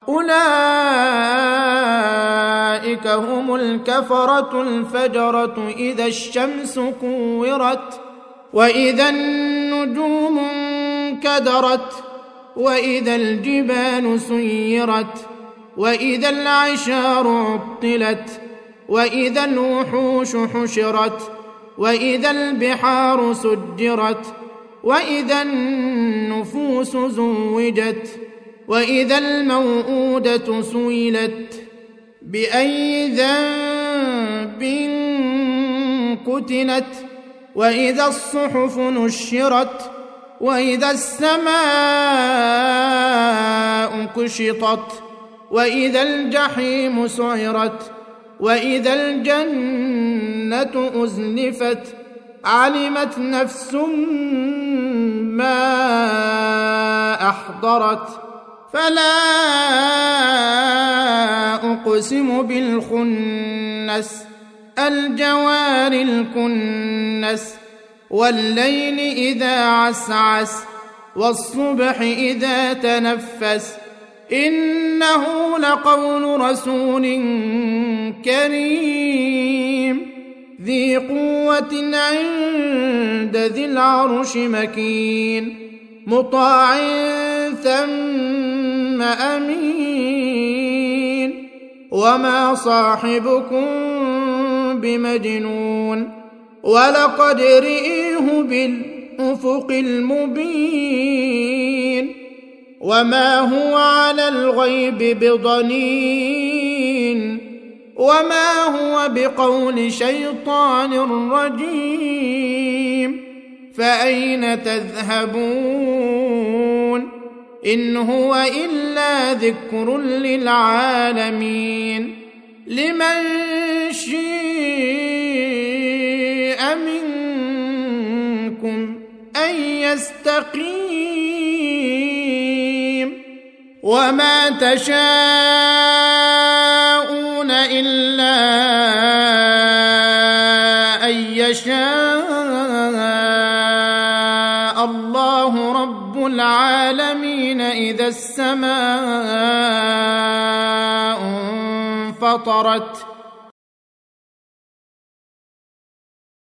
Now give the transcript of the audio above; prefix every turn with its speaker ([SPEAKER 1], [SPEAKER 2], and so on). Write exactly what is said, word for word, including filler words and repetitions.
[SPEAKER 1] أولئك هم الكفرة الفجرة إذا الشمس كورت وإذا النجوم انكدرت وإذا الجبال سيرت وإذا العشار عطلت وإذا الوحوش حشرت وإذا البحار سجرت وإذا النفوس زوجت وإذا الموءودة سئلت بأي ذنب قتلت وإذا الصحف نشرت وإذا السماء كشطت وإذا الجحيم سعرت وإذا الجنة أزلفت علمت نفس ما أحضرت فلا أقسم بالخنس الجوار الكنس والليل إذا عسعس والصبح إذا تنفس إنه لقول رسول كريم ذي قوة عند ذي العرش مكين مطاع ثم أمين وما صاحبكم بمجنون ولقد رئيه بالأفق المبين وما هو على الغيب بضنين وما هو بقول شيطان رجيم فأين تذهبون إن هو إلا ذكر للعالمين لمن شاء منكم أن يستقيم وما تشاءون إلا أن يشاء الله رب العالمين إذا السماء انفطرت